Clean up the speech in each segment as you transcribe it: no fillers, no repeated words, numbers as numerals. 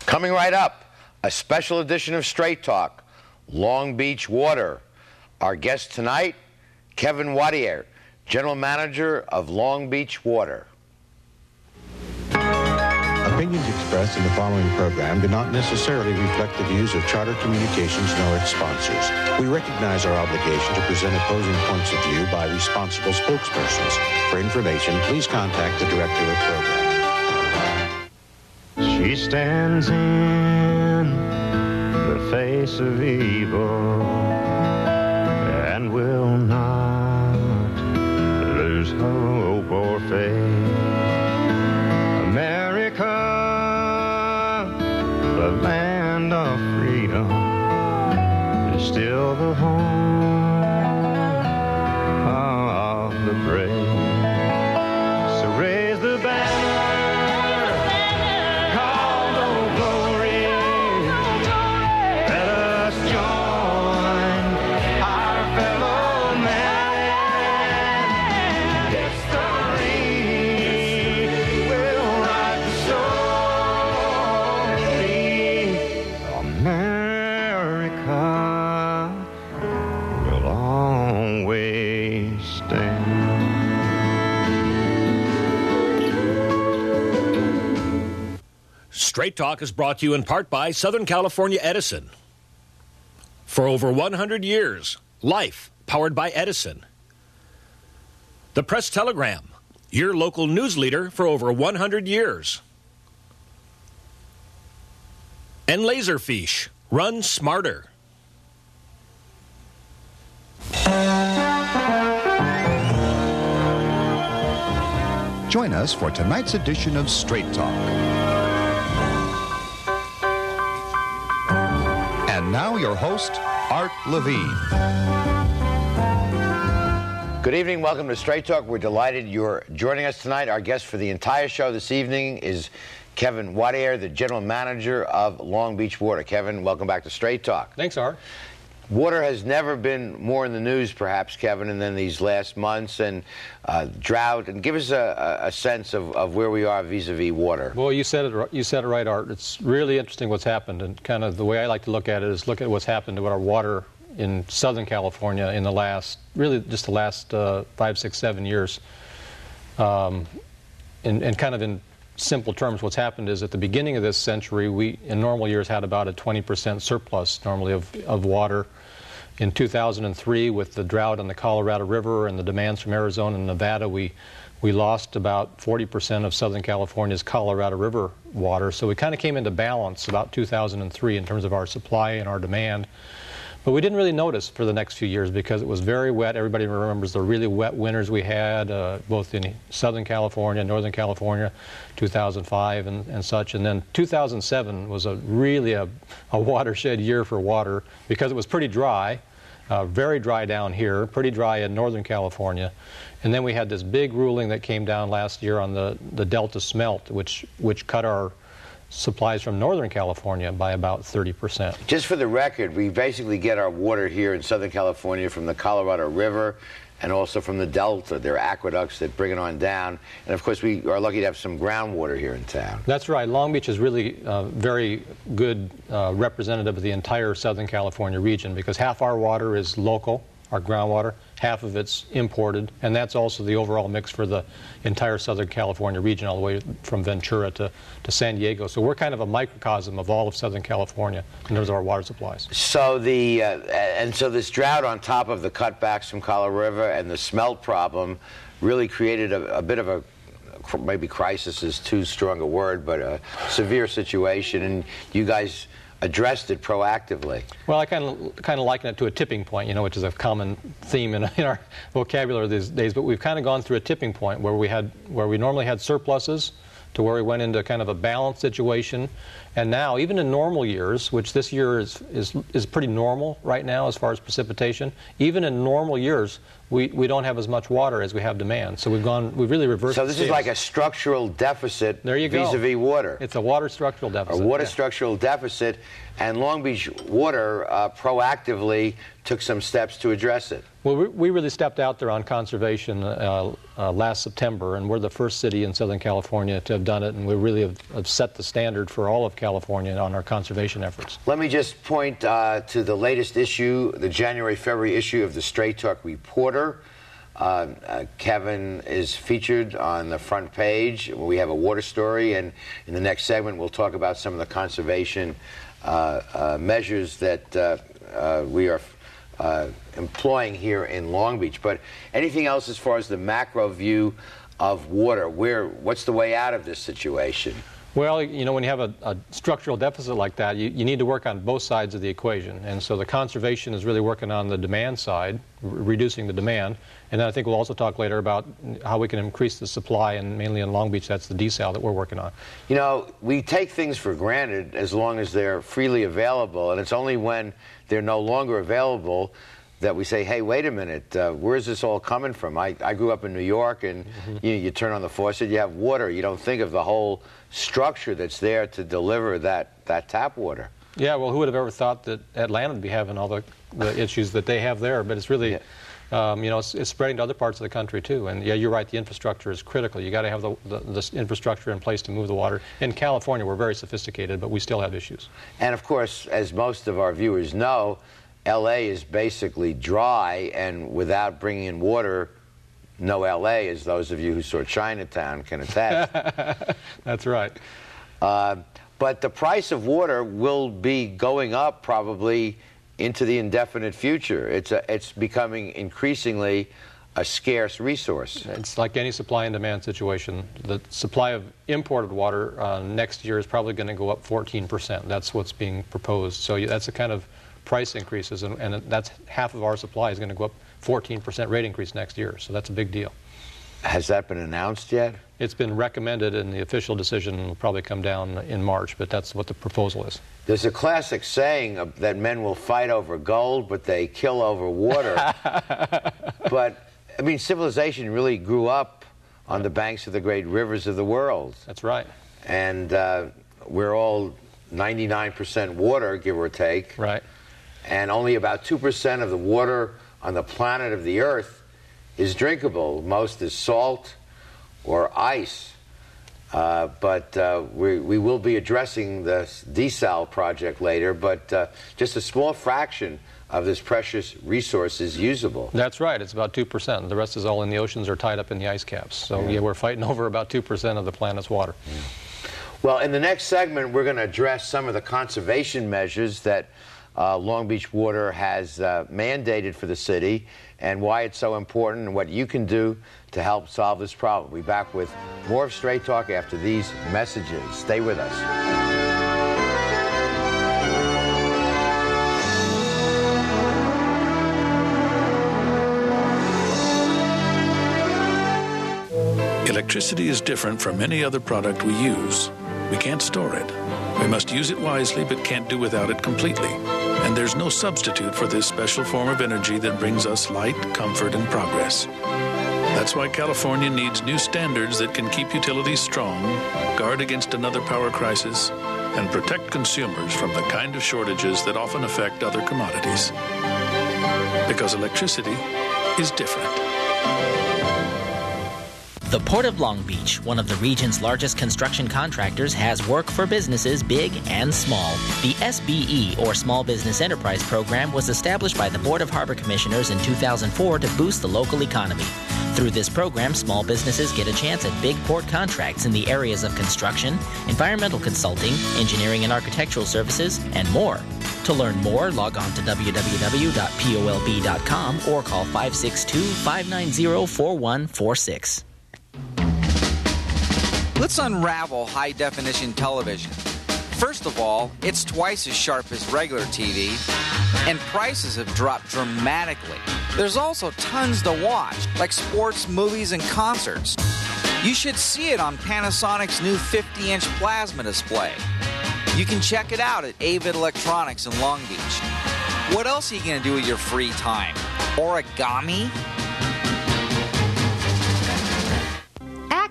Coming right up, a special edition of Straight Talk, Long Beach Water. Our guest tonight, Kevin Wattier, General Manager of Long Beach Water. Opinions expressed in the following program do not necessarily reflect the views of Charter Communications nor its sponsors. We recognize our obligation to present opposing points of view by responsible spokespersons. For information, please contact the director of program. She stands in the face of evil and will not lose hope or faith. America, the land of freedom, is still the home of the brave. So raise the banner, called Old Glory. Let us join our fellow man. History will write the story. America will always stand. Straight Talk is brought to you in part by Southern California Edison. For over 100 years, life powered by Edison. The Press Telegram, your local news leader for over 100 years. And Laserfish, run smarter. Join us for tonight's edition of Straight Talk. And now your host, Art Levine. Good evening. Welcome to Straight Talk. We're delighted you're joining us tonight. Our guest for the entire show this evening is Kevin Wattier, the General Manager of Long Beach Water. Kevin, welcome back to Straight Talk. Thanks, Art. Water has never been more in the news, perhaps, Kevin, than these last months, and drought. And give us a sense of where we are vis-a-vis water. Well, you said it right, Art. It's really interesting what's happened, and kind of the way I like to look at it is look at what's happened to our water in Southern California in the last, really just the last 5, 6, 7 years. And kind of in simple terms, what's happened is at the beginning of this century, we, in normal years, had about a 20% surplus normally of water. In 2003, with the drought on the Colorado River and the demands from Arizona and Nevada, we lost about 40% of Southern California's Colorado River water. So we kind of came into balance about 2003 in terms of our supply and our demand. But we didn't really notice for the next few years because it was very wet. Everybody remembers the really wet winters we had, both in Southern California, Northern California, 2005 and such. And then 2007 was really a watershed year for water because it was pretty dry, very dry down here, pretty dry in Northern California. And then we had this big ruling that came down last year on the Delta smelt, which cut our supplies from Northern California by about 30%. Just for the record, we basically get our water here in Southern California from the Colorado River and also from the Delta. There are aqueducts that bring it on down. And of course, we are lucky to have some groundwater here in town. That's right. Long Beach is really very good representative of the entire Southern California region because half our water is local, our groundwater, half of it's imported, and that's also the overall mix for the entire Southern California region, all the way from Ventura to San Diego. So we're kind of a microcosm of all of Southern California in terms of our water supplies. So so this drought on top of the cutbacks from Colorado River and the smelt problem really created a bit of a, maybe crisis is too strong a word, but a severe situation, and you guys addressed it proactively. Well, I kind of liken it to a tipping point, which is a common theme in our vocabulary these days. But we've kind of gone through a tipping point where we normally had surpluses to where we went into kind of a balanced situation. And now, even in normal years, which this year is pretty normal right now as far as precipitation, even in normal years, we don't have as much water as we have demand. So we've really reversed. So this is like a structural deficit vis-a-vis water. It's a water structural deficit. A water structural deficit. And Long Beach Water proactively took some steps to address it. Well, we really stepped out there on conservation last September, and we're the first city in Southern California to have done it, and we really have set the standard for all of California on our conservation efforts. Let me just point to the latest issue, the January-February issue of the Straight Talk Reporter. Kevin is featured on the front page. We have a water story, and in the next segment we'll talk about some of the conservation measures that we are employing here in Long Beach. But anything else as far as the macro view of water? What's the way out of this situation? Well, you know, when you have a structural deficit like that, you need to work on both sides of the equation. And so the conservation is really working on the demand side, reducing the demand. And then I think we'll also talk later about how we can increase the supply, and mainly in Long Beach, that's the desal that we're working on. You know, we take things for granted as long as they're freely available, and it's only when they're no longer available that we say, hey, wait a minute, where's this all coming from? I grew up in New York, and you turn on the faucet, you have water. You don't think of the whole structure that's there to deliver that tap water. Yeah, well, who would have ever thought that Atlanta would be having all the issues that they have there? But it's really, you know, it's spreading to other parts of the country, too. And, yeah, you're right, the infrastructure is critical. You got to have the infrastructure in place to move the water. In California, we're very sophisticated, but we still have issues. And, of course, as most of our viewers know, L.A. is basically dry, and without bringing in water, no L.A., as those of you who saw Chinatown can attest. That's right. But the price of water will be going up probably into the indefinite future. It's becoming increasingly a scarce resource. It's like any supply and demand situation. The supply of imported water next year is probably going to go up 14%. That's what's being proposed. So that's the kind of price increases, and that's half of our supply is going to go up 14% rate increase next year. So that's a big deal. Has that been announced yet? It's been recommended, and the official decision will probably come down in March, but that's what the proposal is. There's a classic saying that men will fight over gold, but they kill over water. But, I mean, civilization really grew up on the banks of the great rivers of the world. That's right. And we're all 99% water, give or take. Right. And only about 2% of the water on the planet of the Earth is drinkable. Most is salt or ice. But we will be addressing the desal project later, but just a small fraction of this precious resource is usable. That's right. It's about 2%. The rest is all in the oceans or tied up in the ice caps. So, yeah, we're fighting over about 2% of the planet's water. Well, in the next segment, we're going to address some of the conservation measures that Long Beach Water has mandated for the city, and why it's so important and what you can do to help solve this problem. We'll be back with more of Straight Talk after these messages. Stay with us. Electricity is different from any other product we use. We can't store it. We must use it wisely, but can't do without it completely. And there's no substitute for this special form of energy that brings us light, comfort, and progress. That's why California needs new standards that can keep utilities strong, guard against another power crisis, and protect consumers from the kind of shortages that often affect other commodities. Because electricity is different. The Port of Long Beach, one of the region's largest construction contractors, has work for businesses big and small. The SBE, or Small Business Enterprise Program, was established by the Board of Harbor Commissioners in 2004 to boost the local economy. Through this program, small businesses get a chance at big port contracts in the areas of construction, environmental consulting, engineering and architectural services, and more. To learn more, log on to www.polb.com or call 562-590-4146. Let's unravel high-definition television. First of all, it's twice as sharp as regular TV, and prices have dropped dramatically. There's also tons to watch, like sports, movies, and concerts. You should see it on Panasonic's new 50-inch plasma display. You can check it out at Avid Electronics in Long Beach. What else are you going to do with your free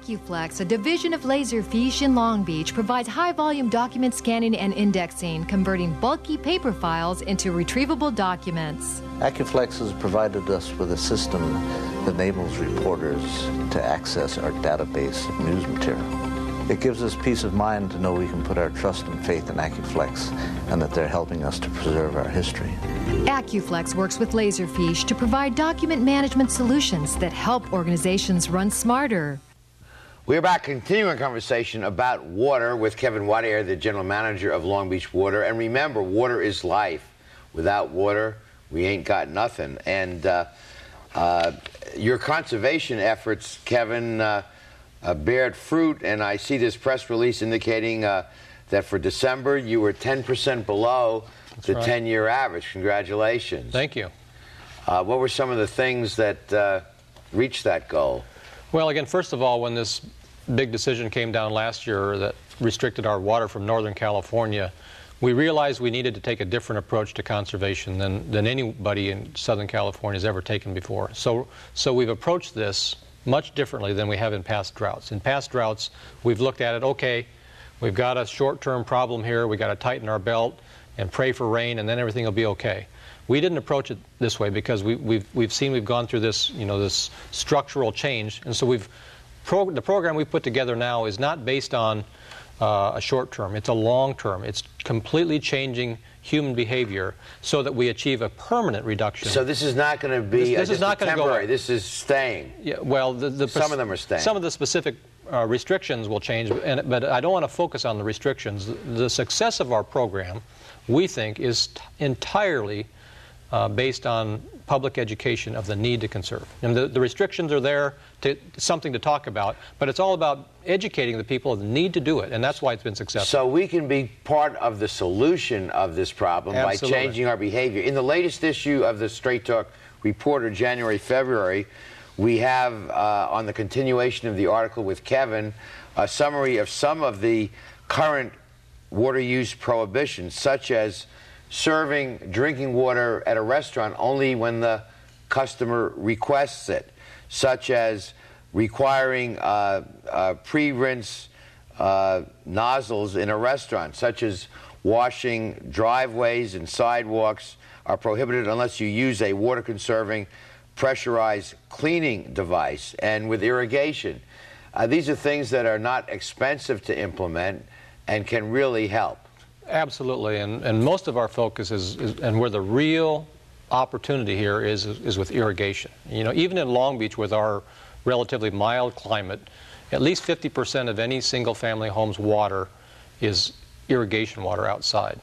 AccuFlex, a division of Laserfiche in Long Beach, provides high-volume document scanning and indexing, converting bulky paper files into retrievable documents. AccuFlex has provided us with a system that enables reporters to access our database of news material. It gives us peace of mind to know we can put our trust and faith in AccuFlex and that they're helping us to preserve our history. AccuFlex works with Laserfiche to provide document management solutions that help organizations run smarter. We're back continuing a conversation about water with Kevin Wadeyer, the general manager of Long Beach Water. And remember, water is life. Without water, we ain't got nothing. And your conservation efforts, Kevin, bared fruit. And I see this press release indicating that for December, you were 10% below the 10-year average. Congratulations. Thank you. What were some of the things that reached that goal? Well, again, first of all, when this big decision came down last year that restricted our water from Northern California, we realized we needed to take a different approach to conservation than anybody in Southern California has ever taken before. So we've approached this much differently than we have in past droughts. In past droughts, we've looked at it, okay, we've got a short-term problem here, we've got to tighten our belt and pray for rain, and then everything will be okay. We didn't approach it this way because we've seen we've gone through this, this structural change, and so the program we put together now is not based on a short term. It's a long term. It's completely changing human behavior so that we achieve a permanent reduction. So this is not going to be this is not going to go away. This is staying. Yeah, well, some of them are staying. Some of the specific restrictions will change, but I don't want to focus on the restrictions. The success of our program, we think, is entirely based on public education of the need to conserve. And the restrictions are there, something to talk about, but it's all about educating the people of the need to do it, and that's why it's been successful. So we can be part of the solution of this problem by changing our behavior. In the latest issue of the Straight Talk Reporter, January, February, we have, on the continuation of the article with Kevin, a summary of some of the current water use prohibitions, such as serving drinking water at a restaurant only when the customer requests it, such as requiring pre-rinse nozzles in a restaurant, such as washing driveways and sidewalks are prohibited unless you use a water-conserving pressurized cleaning device. And with irrigation, these are things that are not expensive to implement and can really help. Absolutely, and most of our focus is and where the real opportunity here is with irrigation. Even in Long Beach, with our relatively mild climate, at least 50% of any single-family home's water is irrigation water outside.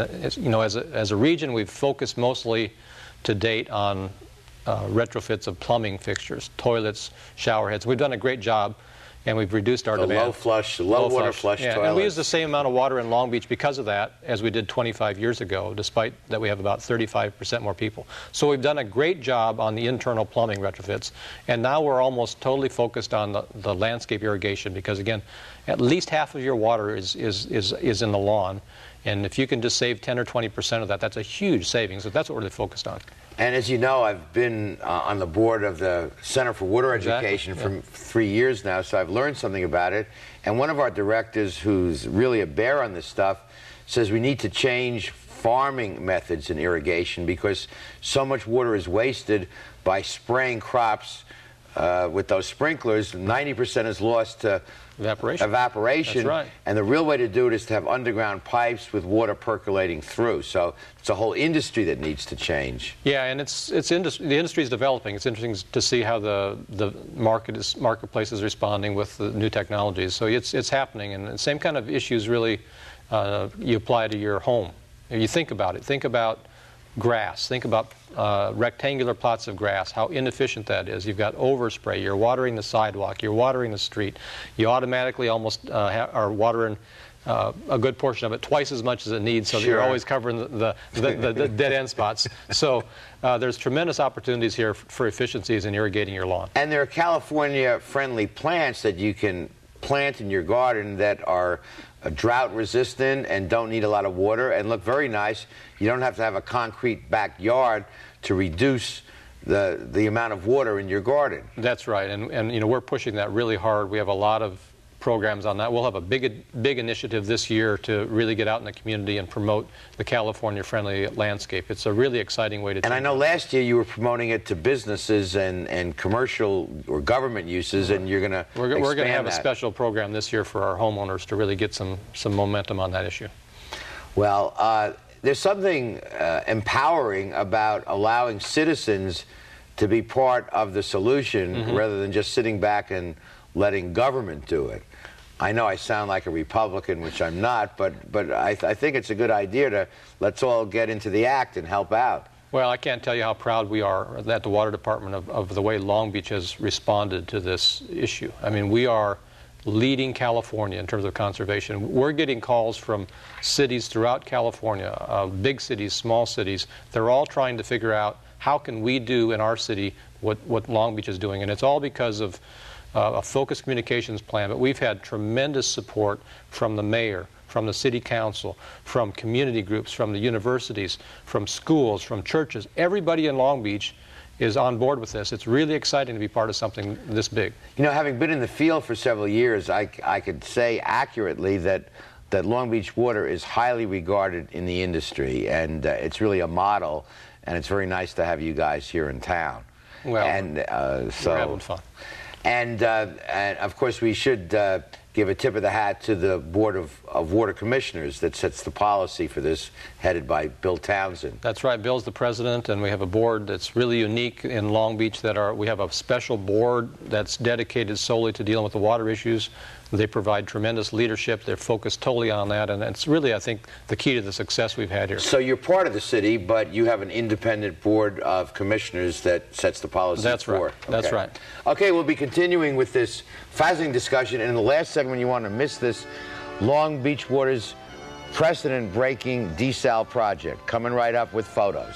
As a region, we've focused mostly to date on retrofits of plumbing fixtures, toilets, shower heads. We've done a great job. And we've reduced our demand. Low water flush toilets. And we use the same amount of water in Long Beach because of that as we did 25 years ago, despite that we have about 35% more people. So we've done a great job on the internal plumbing retrofits, and now we're almost totally focused on the landscape irrigation because, again, at least half of your water is in the lawn. And if you can just save 10 or 20% of that, that's a huge savings. So that's what we're really focused on. And as you know, I've been on the board of the Center for Water Education for 3 years now, so I've learned something about it. And one of our directors, who's really a bear on this stuff, says we need to change farming methods in irrigation because so much water is wasted by spraying crops with those sprinklers. 90% is lost to evaporation. That's right. And the real way to do it is to have underground pipes with water percolating through. So it's a whole industry that needs to change. Yeah, and the industry is developing. It's interesting to see how the marketplace is responding with the new technologies. So it's happening, and the same kind of issues really you apply to your home. You think about it. Think about grass. Think about rectangular plots of grass, how inefficient that is. You've got overspray. You're watering the sidewalk. You're watering the street. You automatically almost are watering a good portion of it twice as much as it needs, so that you're always covering the dead end spots. So there's tremendous opportunities here for efficiencies in irrigating your lawn. And there are California-friendly plants that you can plant in your garden that are drought resistant and don't need a lot of water and look very nice. You don't have to have a concrete backyard to reduce the amount of water in your garden. That's right, and you know, we're pushing that really hard. We have a lot of programs on that. We'll have a big initiative this year to really get out in the community and promote the California-friendly landscape. It's a really exciting way to. And I know last year you were promoting it to businesses and commercial or government uses, and you're going to we're going to have a special program this year for our homeowners to really get some momentum on that issue. Well, there's something empowering about allowing citizens to be part of the solution rather than just sitting back and letting government do it. I know I sound like a Republican, which I'm not, but I think it's a good idea to let's all get into the act and help out. Well, I can't tell you how proud we are at the Water Department of the way Long Beach has responded to this issue. I mean, we are leading California in terms of conservation. We're getting calls from cities throughout California, big cities, small cities. They're all trying to figure out how can we do in our city what Long Beach is doing, and it's all because of a focused communications plan. But we've had tremendous support from the mayor, from the city council, from community groups, from the universities, from schools, from churches. Everybody in Long Beach is on board with this. It's really exciting to be part of something this big. You know, having been in the field for several years, I could say accurately that Long Beach Water is highly regarded in the industry, and it's really a model, and it's very nice to have you guys here in town. Well, and so we're having fun. And of course, we should give a tip of the hat to the Board of Water Commissioners that sets the policy for this, headed by Bill Townsend. That's right. Bill's the president, and we have a board that's really unique in Long Beach. We have a special board that's dedicated solely to dealing with the water issues. They provide tremendous leadership. They're focused totally on that, and it's really, I think, the key to the success we've had here. So you're part of the city, but you have an independent board of commissioners that sets the policy. That's right. Okay. That's right. Okay, we'll be continuing with this fascinating discussion, and in the last segment, you want to miss this, Long Beach Water's precedent-breaking desal project, coming right up with photos.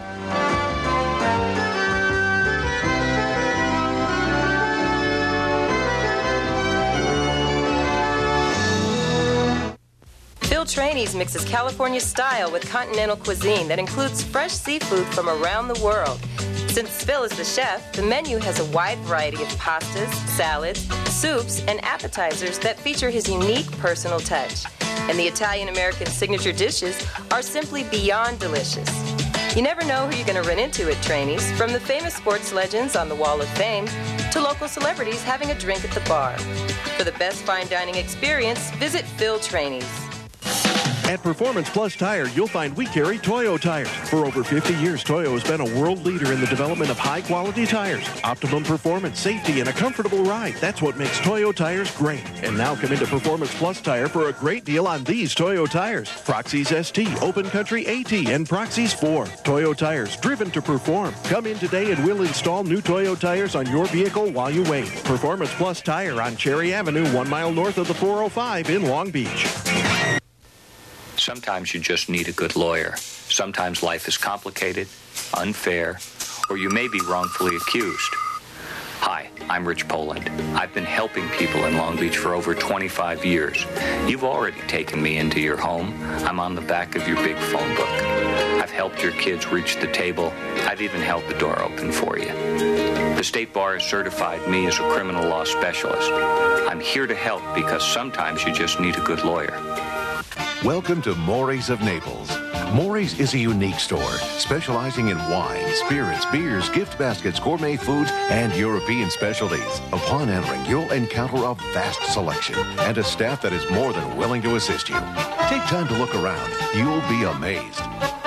Phil Trani's mixes California style with continental cuisine that includes fresh seafood from around the world. Since Phil is the chef, the menu has a wide variety of pastas, salads, soups, and appetizers that feature his unique personal touch. And the Italian-American signature dishes are simply beyond delicious. You never know who you're going to run into at Trani's, from the famous sports legends on the Wall of Fame to local celebrities having a drink at the bar. For the best fine dining experience, visit Phil Trani's. At Performance Plus Tire, you'll find we carry Toyo tires. For over 50 years, Toyo has been a world leader in the development of high-quality tires. Optimum performance, safety, and a comfortable ride. That's what makes Toyo tires great. And now come into Performance Plus Tire for a great deal on these Toyo tires. Proxys ST, Open Country AT, and Proxys 4. Toyo tires, driven to perform. Come in today and we'll install new Toyo tires on your vehicle while you wait. Performance Plus Tire on Cherry Avenue, 1 mile north of the 405 in Long Beach. Sometimes you just need a good lawyer. Sometimes life is complicated, unfair, or you may be wrongfully accused. Hi, I'm Rich Poland. I've been helping people in Long Beach for over 25 years. You've already taken me into your home. I'm on the back of your big phone book. I've helped your kids reach the table. I've even held the door open for you. The State Bar has certified me as a criminal law specialist. I'm here to help because sometimes you just need a good lawyer. Welcome to Maury's of Naples. Maury's is a unique store specializing in wine, spirits, beers, gift baskets, gourmet foods, and European specialties. Upon entering, you'll encounter a vast selection and a staff that is more than willing to assist you. Take time to look around. You'll be amazed.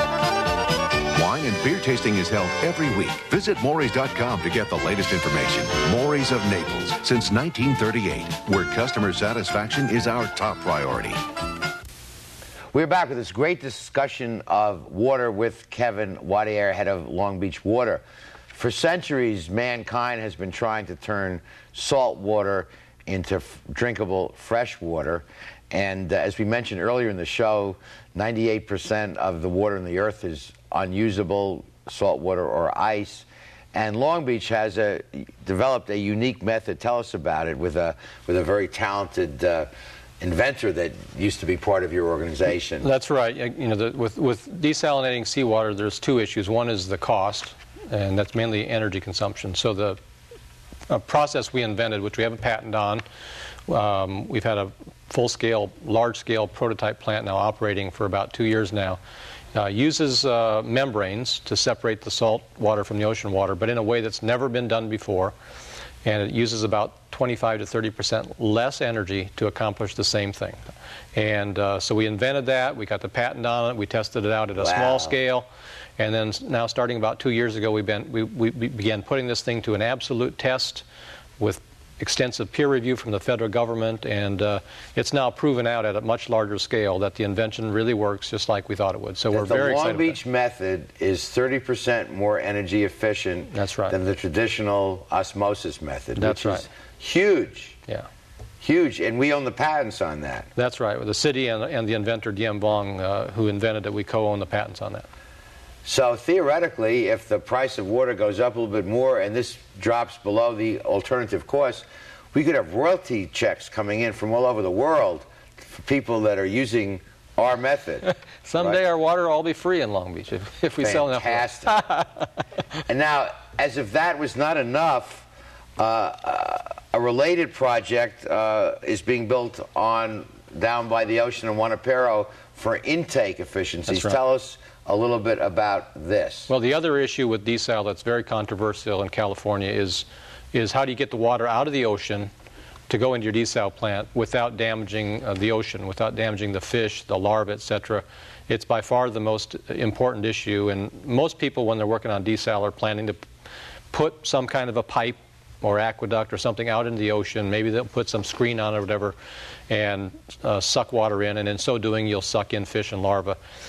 Wine and beer tasting is held every week. Visit Maury's.com to get the latest information. Maury's of Naples, since 1938, where customer satisfaction is our top priority. We're back with this great discussion of water with Kevin Wadier, head of Long Beach Water. For centuries, mankind has been trying to turn salt water into drinkable fresh water. And as we mentioned earlier in the show, 98% of the water in the earth is unusable, salt water or ice. And Long Beach has developed a unique method. Tell us about it, with a very talented inventor that used to be part of your organization. That's right. You know, with desalinating seawater, there's two issues. One is the cost. and that's mainly energy consumption. So the process we invented, which we have a patent on, we've had a full-scale, large-scale prototype plant now operating for about 2 years now, uses membranes to separate the salt water from the ocean water, but in a way that's never been done before, and it uses about 25 to 30% less energy to accomplish the same thing. And so we invented that, we got the patent on it, we tested it out at a small scale, and then now starting about 2 years ago we began putting this thing to an absolute test with extensive peer review from the federal government, and it's now proven out at a much larger scale that the invention really works just like we thought it would. So we're very excited. The Long Beach method is 30% more energy efficient than the traditional osmosis method. That's right. Is huge. Yeah. Huge, and we own the patents on that. That's right. The city and the inventor Diem Vuong, who invented it, we co-own the patents on that. So theoretically, if the price of water goes up a little bit more and this drops below the alternative cost, we could have royalty checks coming in from all over the world for people that are using our method. Someday our water will all be free in Long Beach if we sell enough. Fantastic. And now, as if that was not enough, a related project is being built down by the ocean in Junipero for intake efficiencies. That's right. Tell us a little bit about this. Well, the other issue with desal that's very controversial in California is how do you get the water out of the ocean to go into your desal plant without damaging the ocean, without damaging the fish, the larvae, etc. It's by far the most important issue, and most people, when they're working on desal, are planning to put some kind of a pipe or aqueduct or something out into the ocean. Maybe they'll put some screen on it or whatever and suck water in, and in so doing you'll suck in fish and larvae.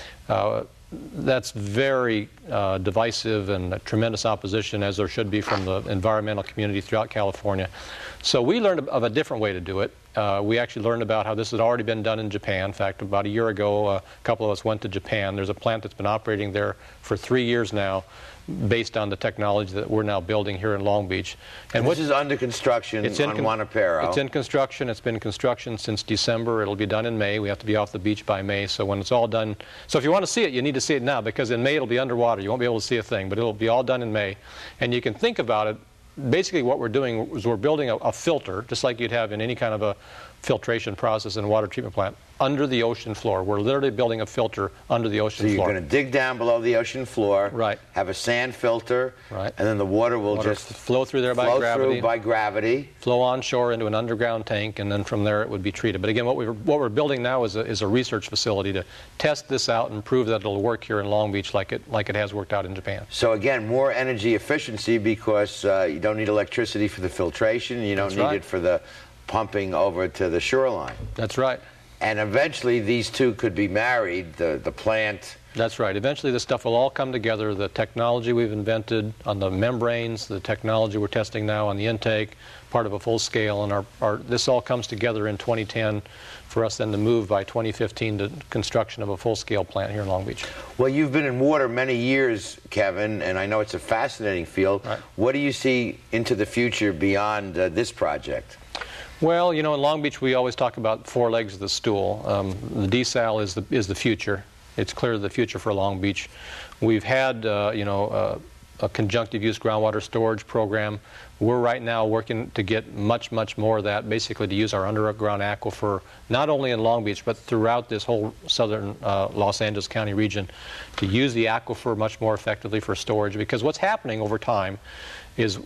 That's very divisive and a tremendous opposition, as there should be from the environmental community throughout California. So we learned of a different way to do it. We actually learned about how this had already been done in Japan. In fact, about a year ago, a couple of us went to Japan. There's a plant that's been operating there for 3 years now, based on the technology that we're now building here in Long Beach. And this is under construction on Junipero. It's in construction. It's been in construction since December. It'll be done in May. We have to be off the beach by May. So when it's all done, so if you want to see it, you need to see it now, because in May it'll be underwater. You won't be able to see a thing, but it'll be all done in May. And you can think about it. Basically what we're doing is we're building a filter, just like you'd have in any kind of a filtration process in a water treatment plant, under the ocean floor. We're literally building a filter under the ocean floor. So you're going to dig down below the ocean floor, right, have a sand filter, right, and then the water will just flow through there by gravity, flow onshore into an underground tank, and then from there it would be treated. But again, what we're building now is a research facility to test this out and prove that it'll work here in Long Beach like it has worked out in Japan. So again, more energy efficiency, because you don't need electricity for the filtration, you don't need it for the pumping over to the shoreline. That's right. And eventually these two could be married, the plant. That's right. Eventually this stuff will all come together. The technology we've invented on the membranes, the technology we're testing now on the intake, part of a full scale, and this all comes together in 2010 for us then to move by 2015 to construction of a full-scale plant here in Long Beach. Well, you've been in water many years, Kevin, and I know it's a fascinating field. Right. What do you see into the future beyond this project? Well, you know, in Long Beach we always talk about 4 legs of the stool. The desal is the future. It's clearly the future for Long Beach. We've had, a conjunctive use groundwater storage program. We're right now working to get much, much more of that, basically to use our underground aquifer, not only in Long Beach, but throughout this whole southern Los Angeles County region, to use the aquifer much more effectively for storage. Because what's happening over time is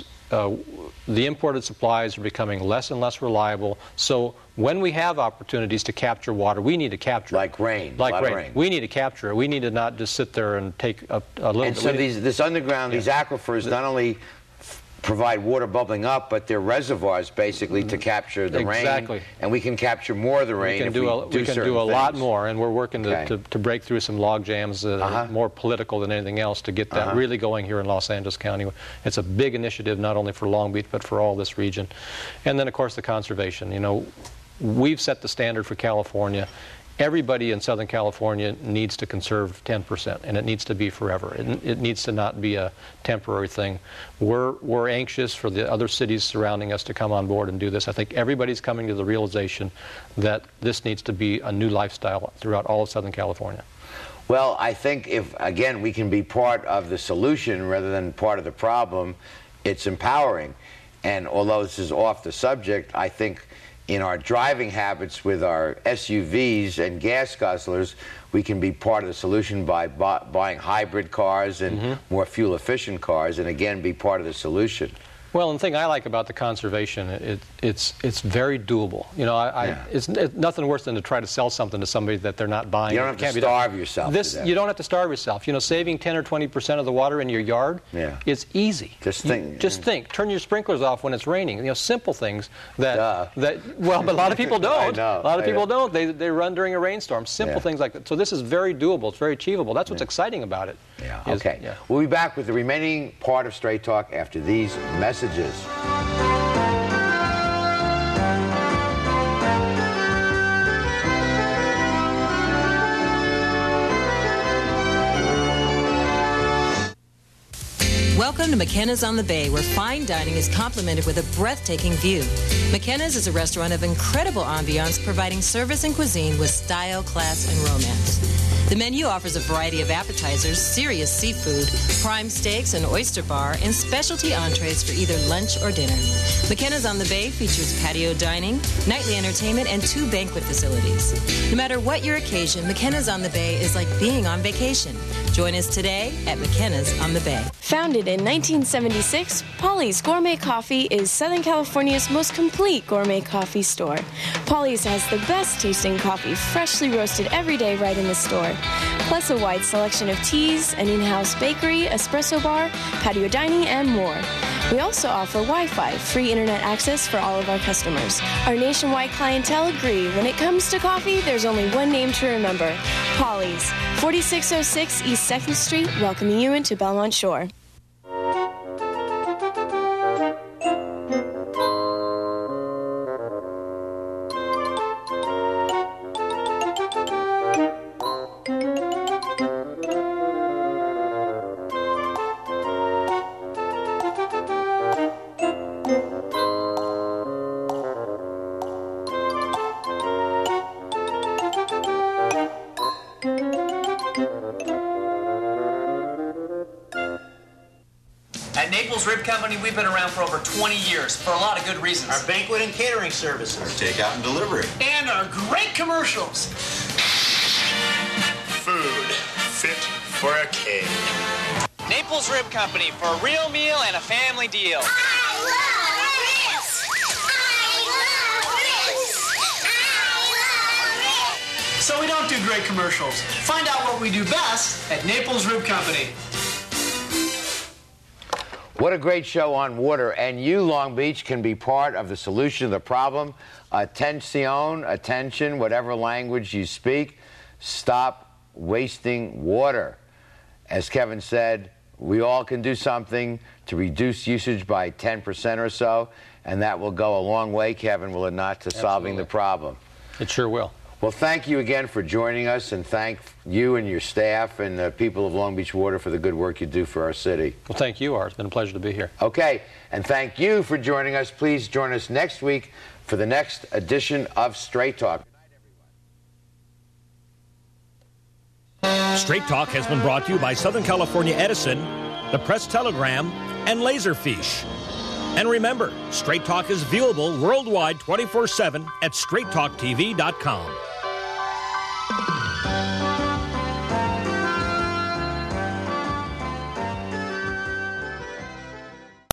the imported supplies are becoming less and less reliable. So when we have opportunities to capture water, we need to capture it. Like rain. Like rain. We need to capture it. We need to not just sit there and take a little bit. And so this underground, these aquifers not only provide water bubbling up, but they're reservoirs basically to capture the rain. And we can capture more of the rain if we can do a lot more, and we're working to break through some log jams that are more political than anything else to get that really going here in Los Angeles County. It's a big initiative not only for Long Beach but for all this region. And then of course the conservation. You know, we've set the standard for California. Everybody in Southern California needs to conserve 10%, and it needs to be forever. It needs to not be a temporary thing. We're anxious for the other cities surrounding us to come on board and do this. I think everybody's coming to the realization that this needs to be a new lifestyle throughout all of Southern California. Well, I think if, again, we can be part of the solution rather than part of the problem, it's empowering. And although this is off the subject, I think in our driving habits with our SUVs and gas guzzlers, we can be part of the solution by buying hybrid cars and more fuel-efficient cars, and again, be part of the solution. Well, and the thing I like about the conservation, it's very doable. You know, it's nothing worse than to try to sell something to somebody that they're not buying. You don't have to starve yourself. You don't have to starve yourself. You know, saving 10 or 20% of the water in your yard is easy. Just think. Just think. Turn your sprinklers off when it's raining. You know, simple things well, but a lot of people don't. A lot of people don't. They run during a rainstorm. Simple things like that. So this is very doable. It's very achievable. That's what's exciting about it. Yeah. Okay. We'll be back with the remaining part of Straight Talk after these messages. Welcome to McKenna's on the Bay, where fine dining is complemented with a breathtaking view. McKenna's is a restaurant of incredible ambiance, providing service and cuisine with style, class, and romance. The menu offers a variety of appetizers, serious seafood, prime steaks, an oyster bar, and specialty entrees for either lunch or dinner. McKenna's on the Bay features patio dining, nightly entertainment, and 2 banquet facilities. No matter what your occasion, McKenna's on the Bay is like being on vacation. Join us today at McKenna's on the Bay. Founded in 1976, Polly's Gourmet Coffee is Southern California's most complete gourmet coffee store. Polly's has the best tasting coffee, freshly roasted every day right in the store, plus a wide selection of teas, an in-house bakery, espresso bar, patio dining, and more. We also offer Wi-Fi, free internet access for all of our customers. Our nationwide clientele agree when it comes to coffee, there's only one name to remember: Polly's, 4606 East 2nd Street, welcoming you into Belmont Shore. At Naples Rib Company, we've been around for over 20 years for a lot of good reasons. Our banquet and catering services. Our takeout and delivery. And our great commercials. Food fit for a king. Naples Rib Company for a real meal and a family deal. So we don't do great commercials. Find out what we do best at Naples Rib Company. What a great show on water. And you, Long Beach, can be part of the solution to the problem. Attention, whatever language you speak, stop wasting water. As Kevin said, we all can do something to reduce usage by 10% or so, and that will go a long way, Kevin, will it not, to solving the problem. It sure will. Well, thank you again for joining us, and thank you and your staff and the people of Long Beach Water for the good work you do for our city. Well, thank you, Art. It's been a pleasure to be here. Okay, and thank you for joining us. Please join us next week for the next edition of Straight Talk. Straight Talk has been brought to you by Southern California Edison, the Press Telegram, and Laserfish. And remember, Straight Talk is viewable worldwide 24/7 at straighttalktv.com.